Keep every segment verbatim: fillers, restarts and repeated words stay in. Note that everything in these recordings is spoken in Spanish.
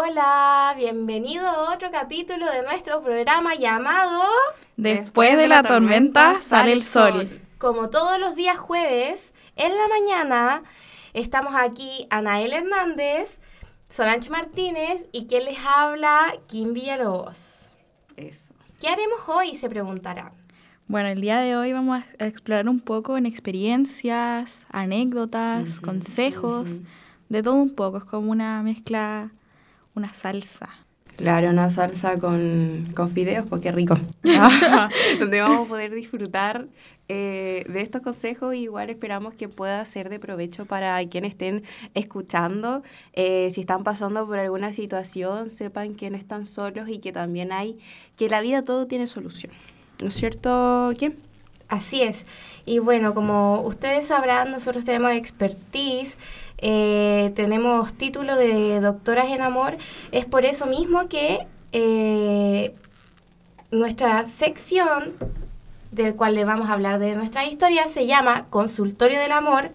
Hola, bienvenido a otro capítulo de nuestro programa llamado Después de la tormenta sale el sol. Como todos los días jueves, en la mañana, estamos aquí Anael Hernández, Solange Martínez y quien les habla, Kim Villalobos. Eso. ¿Qué haremos hoy? Se preguntarán. Bueno, el día de hoy vamos a explorar un poco en experiencias, anécdotas, uh-huh, uh-huh. de de todo un poco. Es como una mezcla, una salsa. Claro, una salsa con, con fideos, porque rico. Donde vamos a poder disfrutar eh, de estos consejos. Igual esperamos que pueda ser de provecho para quienes estén escuchando. Eh, si están pasando por alguna situación, sepan que no están solos y que también hay, que la vida todo tiene solución. ¿No es cierto, Kim? Así es. Y bueno, como ustedes sabrán, nosotros tenemos expertise, eh, tenemos título de doctoras en amor. Es por eso mismo que eh, nuestra sección, del cual le vamos a hablar de nuestra historia, se llama Consultorio del Amor.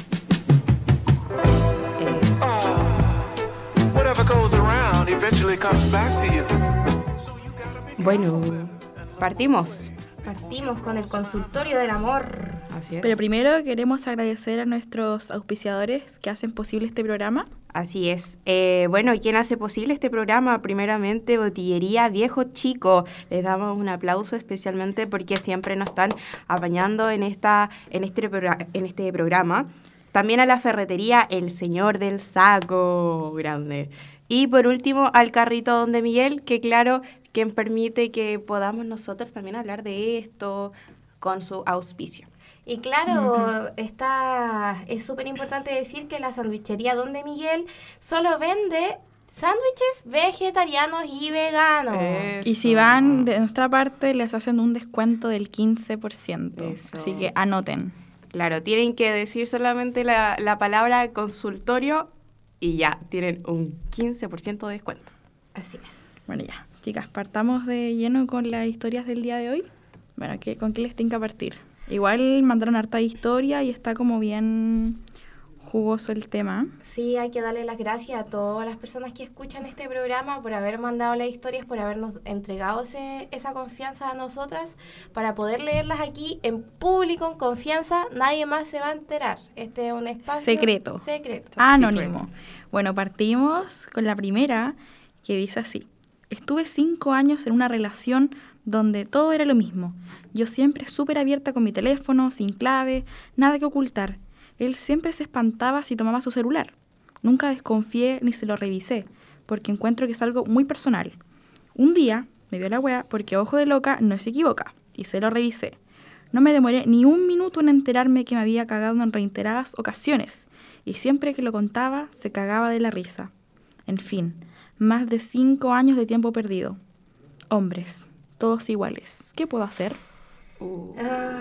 Bueno, partimos. Partimos con el Consultorio del Amor. Así es. Pero primero queremos agradecer a nuestros auspiciadores que hacen posible este programa. Así es. Eh, bueno, ¿quién hace posible este programa? Primeramente, Botillería Viejo Chico. Les damos un aplauso especialmente porque siempre nos están apañando en, esta, en, este, en este programa. También a la ferretería El Señor del Saco. Grande. Y por último, al carrito Donde Miguel, que claro, quien permite que podamos nosotros también hablar de esto con su auspicio. Y claro, uh-huh. está, es súper importante decir que la sandwichería Donde Miguel solo vende sándwiches vegetarianos y veganos. Eso. Y si van de nuestra parte, les hacen un descuento del quince por ciento. Eso. Así que anoten. Claro, tienen que decir solamente la, la palabra consultorio y ya tienen un quince por ciento de descuento. Así es. Bueno, ya. Chicas, partamos de lleno con las historias del día de hoy. Bueno, ¿qué, ¿con qué les tengo que partir? Igual mandaron harta historia y está como bien jugoso el tema. Sí, hay que darle las gracias a todas las personas que escuchan este programa por haber mandado las historias, por habernos entregado ese, esa confianza a nosotras para poder leerlas aquí en público, en confianza. Nadie más se va a enterar. Este es un espacio secreto. Secreto. Anónimo. Secreto. Bueno, partimos con la primera, que dice así. Estuve cinco años en una relación donde todo era lo mismo. Yo siempre súper abierta con mi teléfono, sin clave, nada que ocultar. Él siempre se espantaba si tomaba su celular. Nunca desconfié ni se lo revisé, porque encuentro que es algo muy personal. Un día me dio la wea porque ojo de loca no se equivoca, y se lo revisé. No me demoré ni un minuto en enterarme que me había cagado en reiteradas ocasiones, y siempre que lo contaba se cagaba de la risa. En fin, más de cinco años de tiempo perdido. Hombres, todos iguales. ¿Qué puedo hacer? Uh.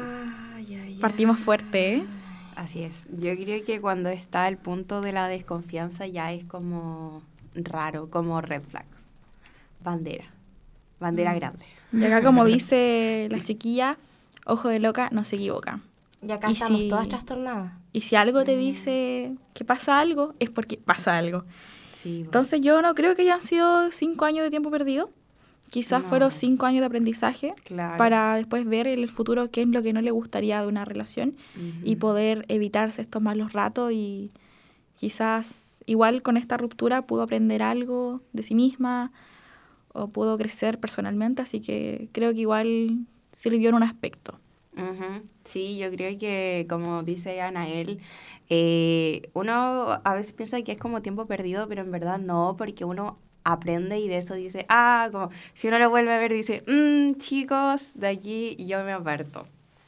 Ay, ay, Partimos fuerte, ¿eh? Así es. Yo creo que cuando está el punto de la desconfianza ya es como raro, como red flags. Bandera. Bandera mm. grande. Y acá, como dice la chiquilla, ojo de loca no se equivoca. Y acá y estamos si, todas trastornadas. Y si algo te dice que pasa algo, es porque pasa algo. Sí, bueno. Entonces yo no creo que hayan sido cinco años de tiempo perdido. Quizás no. fueron cinco años de aprendizaje claro. para después ver en el futuro qué es lo que no le gustaría de una relación uh-huh. y poder evitarse estos malos ratos y quizás igual con esta ruptura pudo aprender algo de sí misma o pudo crecer personalmente, así que creo que igual sirvió en un aspecto. Uh-huh. Sí, yo creo que como dice Anael, eh, uno a veces piensa que es como tiempo perdido, pero en verdad no, porque uno aprende y de eso dice, ah, como si uno lo vuelve a ver dice, mmm, chicos, de aquí yo me aparto.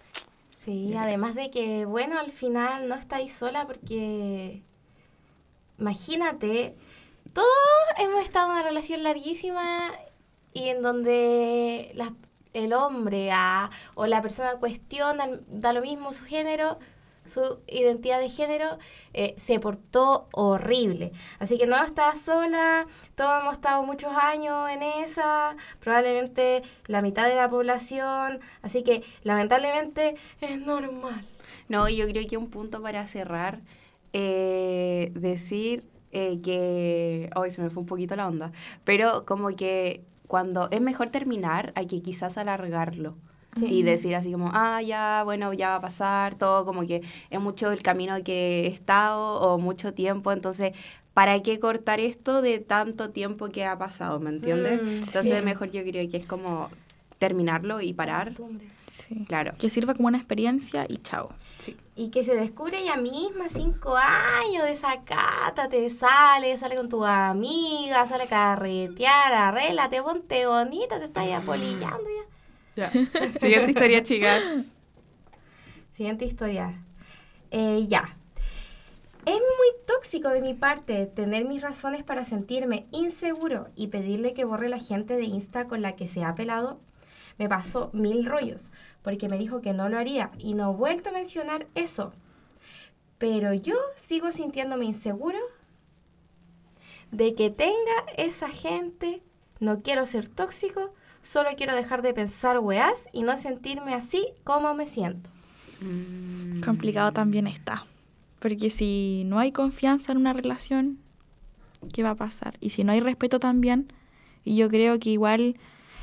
Sí, ¿sí? Además de que, bueno, al final no estáis sola porque, imagínate, todos hemos estado en una relación larguísima y en donde las, el hombre ah, o la persona cuestiona, da lo mismo su género, su identidad de género, eh, se portó horrible. Así que no estás sola, todos hemos estado muchos años en esa, probablemente la mitad de la población, así que lamentablemente es normal. No, yo creo que un punto para cerrar, eh, decir eh, que... Hoy se me fue un poquito la onda. Pero como que cuando es mejor terminar, hay que quizás alargarlo. Sí. Y decir así como, ah, ya, bueno, ya va a pasar, todo como que es mucho el camino que he estado o mucho tiempo, entonces, ¿para qué cortar esto de tanto tiempo que ha pasado, me entiendes? Mm, entonces, sí. Mejor yo creo que es como terminarlo y parar. Sí. Claro. Que sirva como una experiencia y chao. Sí. Y que se descubre ella misma, cinco años, desacátate, sale, sale con tu amiga, sale a carretear, arréglate, ponte bonita, te estás ya polillando ya. Ya. Siguiente historia, chicas. Siguiente historia. Eh, ya. Es muy tóxico de mi parte tener mis razones para sentirme inseguro y pedirle que borre la gente de Insta con la que se ha pelado. Me pasó mil rollos porque me dijo que no lo haría y no he vuelto a mencionar eso. Pero yo sigo sintiéndome inseguro de que tenga esa gente. No quiero ser tóxico. Solo quiero dejar de pensar weás y no sentirme así como me siento. Mm. Complicado también está. Porque si no hay confianza en una relación, ¿qué va a pasar? Y si no hay respeto también, y yo creo que igual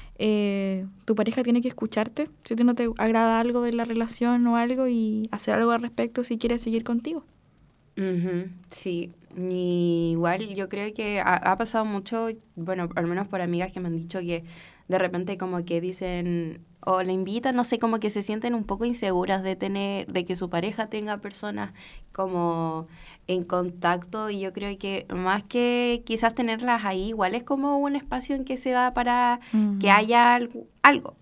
eh, tu pareja tiene que escucharte si a ti no te agrada algo de la relación o algo y hacer algo al respecto si quiere seguir contigo. Uh-huh. Sí, y igual yo creo que ha, ha pasado mucho, bueno, al menos por amigas que me han dicho que de repente como que dicen o la invitan, no sé, como que se sienten un poco inseguras de tener, de que su pareja tenga personas como en contacto, y yo creo que más que quizás tenerlas ahí, igual es como un espacio en que se da para uh-huh. que haya algo, algo.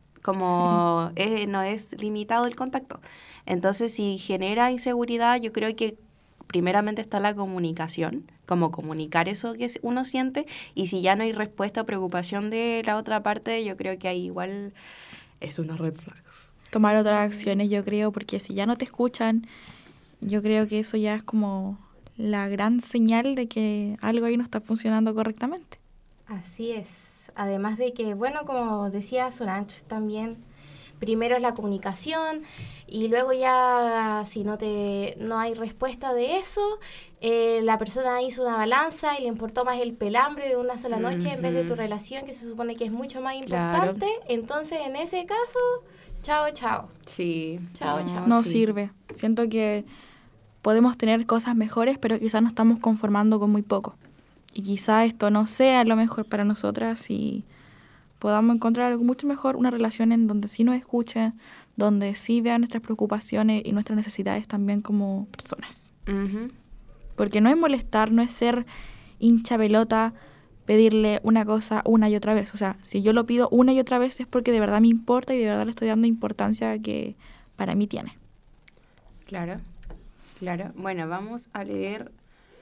como sí. eh, no es limitado el contacto. Entonces, si genera inseguridad, yo creo que primeramente está la comunicación, como comunicar eso que uno siente, y si ya no hay respuesta o preocupación de la otra parte, yo creo que ahí igual es una red flag. Tomar otras acciones, yo creo, porque si ya no te escuchan, yo creo que eso ya es como la gran señal de que algo ahí no está funcionando correctamente. Así es. Además de que, bueno, como decía Solange también, primero es la comunicación y luego ya si no te no hay respuesta de eso, eh, la persona hizo una balanza y le importó más el pelambre de una sola noche uh-huh. en vez de tu relación, que se supone que es mucho más importante. Claro. Entonces, en ese caso, chao, chao. Sí. Chao, no, chao. No sí. sirve. Siento que podemos tener cosas mejores, pero quizás nos estamos conformando con muy poco. Y quizás esto no sea lo mejor para nosotras y podamos encontrar algo mucho mejor, una relación en donde sí nos escuchen, donde sí vean nuestras preocupaciones y nuestras necesidades también como personas. Uh-huh. Porque no es molestar, no es ser hincha pelota, pedirle una cosa una y otra vez. O sea, si yo lo pido una y otra vez es porque de verdad me importa y de verdad le estoy dando importancia que para mí tiene. Claro, claro. Bueno, vamos a leer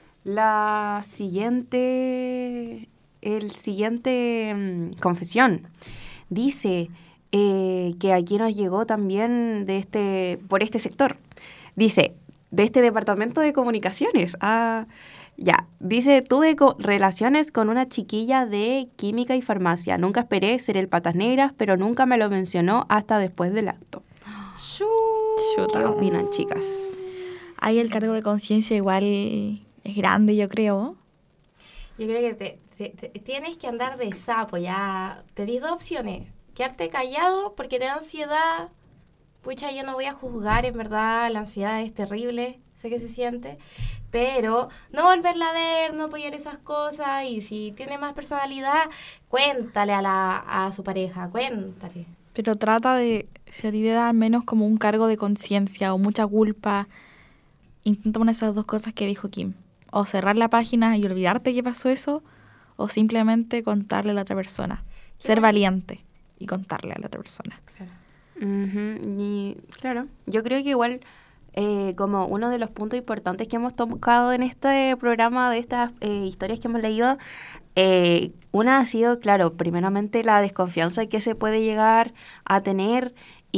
la siguiente... El siguiente um, confesión. Dice eh, que aquí nos llegó también de este por este sector. Dice, de este departamento de comunicaciones. Ah, ya. Dice, tuve co- relaciones con una chiquilla de química y farmacia. Nunca esperé ser el patas negras, pero nunca me lo mencionó hasta después del acto. Chuta. ¿Qué opinan, chicas? Ahí el cargo de conciencia igual es grande, yo creo. Yo creo que te... Te, te, tienes que andar de sapo, ya. Tenés dos opciones. Quedarte callado porque te da ansiedad. Pucha, yo no voy a juzgar, en verdad, la ansiedad es terrible, sé que se siente. Pero no volverla a ver, no apoyar esas cosas. Y si tiene más personalidad, cuéntale a, la, a su pareja, cuéntale. Pero trata de, si a ti te da al menos como un cargo de conciencia o mucha culpa, intenta poner esas dos cosas que dijo Kim. O cerrar la página y olvidarte que pasó eso, o simplemente contarle a la otra persona. Claro. Ser valiente y contarle a la otra persona. Claro. Uh-huh. Y claro, yo creo que igual eh, como uno de los puntos importantes que hemos tocado en este programa de estas eh, historias que hemos leído, eh, una ha sido, claro, primeramente la desconfianza que se puede llegar a tener,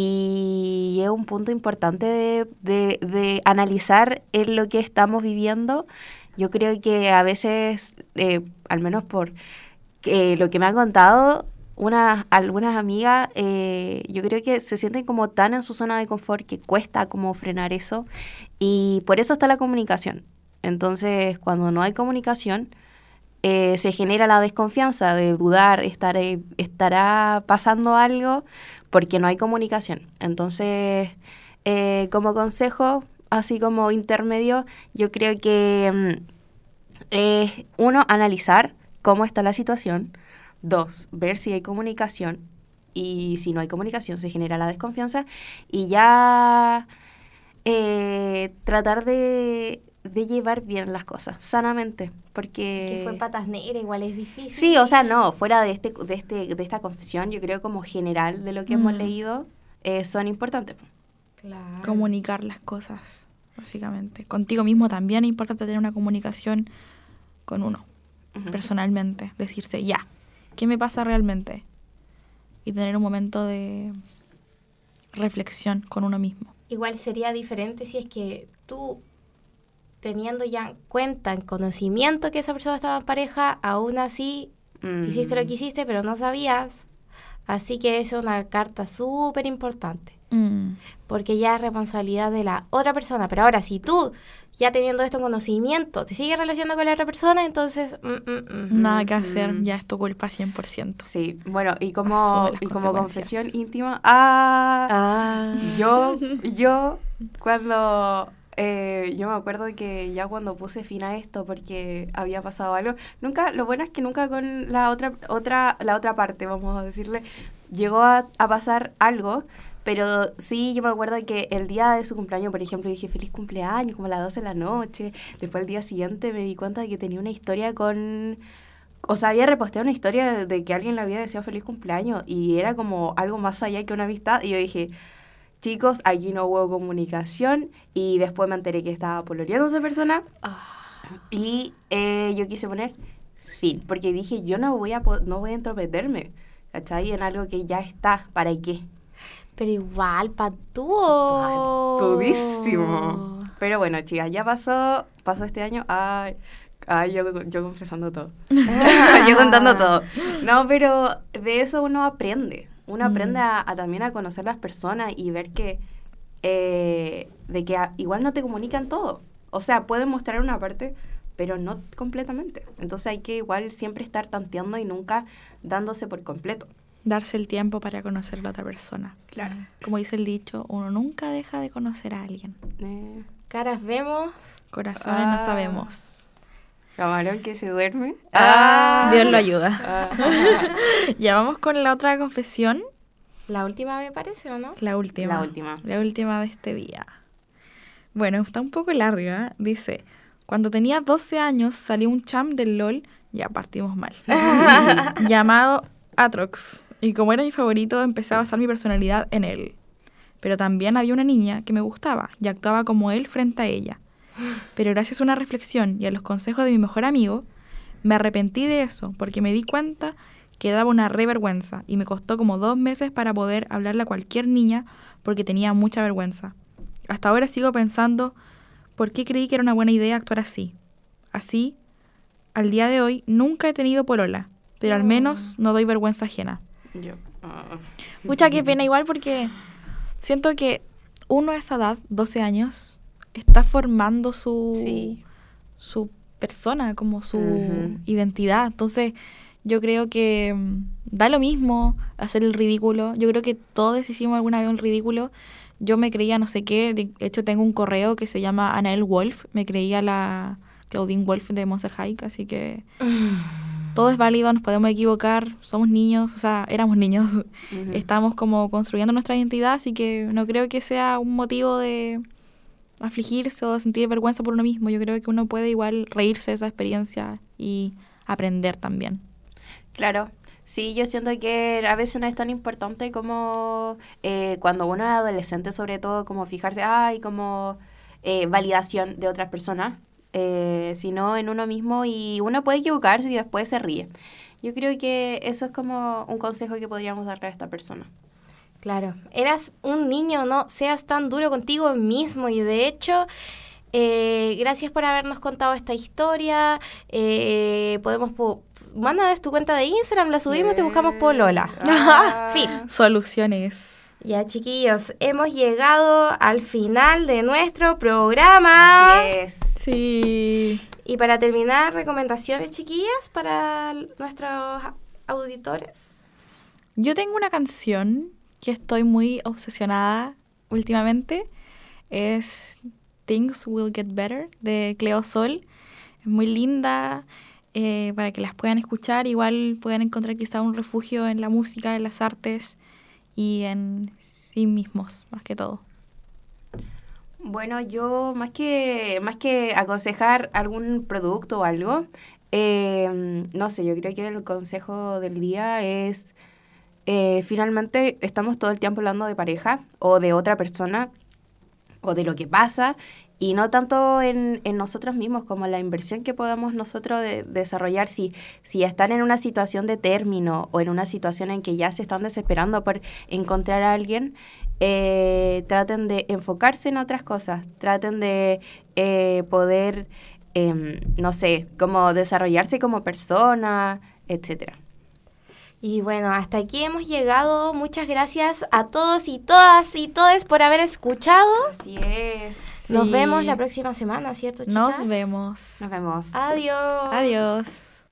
y es un punto importante de, de, de analizar en lo que estamos viviendo. Yo creo que a veces, eh, al menos por eh, lo que me han contado unas, algunas amigas, eh, yo creo que se sienten como tan en su zona de confort que cuesta como frenar eso. Y por eso está la comunicación. Entonces, cuando no hay comunicación, eh, se genera la desconfianza de dudar, estaré, estará pasando algo porque no hay comunicación. Entonces, eh, como consejo, así como intermedio, yo creo que mm, es, uno, analizar cómo está la situación. Dos, ver si hay comunicación. Y si no hay comunicación, se genera la desconfianza. Y ya eh, tratar de, de llevar bien las cosas, sanamente. Porque... Es que fue patas negras, igual es difícil. Sí, o sea, no, fuera de este de este de esta confesión, yo creo como general de lo que Mm. hemos leído, eh, son importantes. Claro. Comunicar las cosas, básicamente. Contigo mismo también es importante tener una comunicación con uno, Ujú. personalmente. Decirse, ya, ¿qué me pasa realmente? Y tener un momento de reflexión con uno mismo. Igual sería diferente si es que tú, teniendo ya en cuenta, en conocimiento que esa persona estaba en pareja, aún así Mm. hiciste lo que hiciste, pero no sabías. Así que es una carta súper importante, Mm. porque ya es responsabilidad de la otra persona. Pero ahora, si tú, ya teniendo esto en conocimiento, te sigues relacionando con la otra persona, entonces... mm, mm, mm. Nada que hacer, Mm. ya es tu culpa cien por ciento. Sí, bueno, y como Asume las y como consecuencias. confesión íntima, ah, Ah. yo yo cuando eh, yo me acuerdo que ya cuando puse fin a esto porque había pasado algo, nunca, lo bueno es que nunca con la otra otra la otra parte, vamos a decirle, llegó a, a pasar algo. Pero sí, yo me acuerdo que el día de su cumpleaños, por ejemplo, dije feliz cumpleaños, como a las doce de la noche. Después, el día siguiente, me di cuenta de que tenía una historia con... O sea, había reposteado una historia de, de que alguien le había deseado feliz cumpleaños. Y era como algo más allá que una amistad. Y yo dije, chicos, aquí no hubo comunicación. Y después me enteré que estaba pololeando a esa persona. Y eh, yo quise poner fin. Porque dije, yo no voy a, po- no voy a entrometerme, ¿cachai? En algo que ya está. ¿Para qué? Pero igual, patúo. Patudísimo. Pero bueno, chicas, ya pasó, pasó este año. Ay, ay yo, yo confesando todo. Yo contando todo. No, pero de eso uno aprende. Uno Mm. aprende a, a también a conocer las personas y ver que eh, de que a- igual no te comunican todo. O sea, pueden mostrar una parte, pero no completamente. Entonces hay que igual siempre estar tanteando y nunca dándose por completo. Darse el tiempo para conocer a la otra persona. Claro. Como dice el dicho, uno nunca deja de conocer a alguien. Eh, Caras vemos. Corazones Ah. no sabemos. Camarón que se duerme. Ah. Dios lo ayuda. Ah. Ya vamos con la otra confesión. La última me parece, ¿o no? La última. La última. La última de este día. Bueno, está un poco larga. Dice, cuando tenía doce años salió un champ del LOL, ya partimos mal, llamado Atrox. Y como era mi favorito, empecé a basar mi personalidad en él. Pero también había una niña que me gustaba y actuaba como él frente a ella. Pero gracias a una reflexión y a los consejos de mi mejor amigo, me arrepentí de eso porque me di cuenta que daba una re vergüenza y me costó como dos meses para poder hablarle a cualquier niña porque tenía mucha vergüenza. Hasta ahora sigo pensando por qué creí que era una buena idea actuar así. Así, al día de hoy, nunca he tenido polola, pero al No. menos no doy vergüenza ajena. Yo. ah. Mucha qué pena igual porque siento que uno a esa edad, doce años, está formando su, Sí. su persona, como su Ujú. identidad. Entonces, yo creo que mm, da lo mismo hacer el ridículo. Yo creo que todos hicimos alguna vez un ridículo. Yo me creía no sé qué. De hecho, tengo un correo que se llama Anael Wolf. Me creía la Claudine Wolf de Monster High, así que todo es válido, nos podemos equivocar, somos niños, o sea, éramos niños. Ujú. Estamos como construyendo nuestra identidad, así que no creo que sea un motivo de afligirse o sentir vergüenza por uno mismo. Yo creo que uno puede igual reírse de esa experiencia y aprender también. Claro. Sí, yo siento que a veces no es tan importante como eh, cuando uno es adolescente, sobre todo, como fijarse, ay, como eh, validación de otras personas, eh, sino en uno mismo, y uno puede equivocarse y después se ríe. Yo creo que eso es como un consejo que podríamos darle a esta persona. Claro, eras un niño, no seas tan duro contigo mismo. Y de hecho, eh, gracias por habernos contado esta historia. Eh, podemos... Po- Mándanos tu cuenta de Instagram, la subimos, te buscamos polola. Ah. Fin. Soluciones. Ya, chiquillos, hemos llegado al final de nuestro programa. Así es. Sí. Y para terminar, recomendaciones, chiquillas, para nuestros auditores. Yo tengo una canción que estoy muy obsesionada últimamente. Es Things Will Get Better, de Cleo Sol. Es muy linda, eh, para que las puedan escuchar. Igual puedan encontrar quizá un refugio en la música, en las artes y en sí mismos, más que todo. Bueno, yo más que más que aconsejar algún producto o algo, eh, no sé, yo creo que el consejo del día es, eh, finalmente estamos todo el tiempo hablando de pareja o de otra persona o de lo que pasa, y no tanto en, en nosotros mismos, como la inversión que podamos nosotros de, desarrollar. Si, si están en una situación de término o en una situación en que ya se están desesperando por encontrar a alguien, eh, traten de enfocarse en otras cosas, traten de eh, poder, eh, no sé, como desarrollarse como persona, etcétera. Y bueno, hasta aquí hemos llegado. Muchas gracias a todos y todas y todes por haber escuchado. Así es. Nos Sí. vemos la próxima semana, ¿cierto, chicas? Nos vemos. Nos vemos. Adiós. Adiós.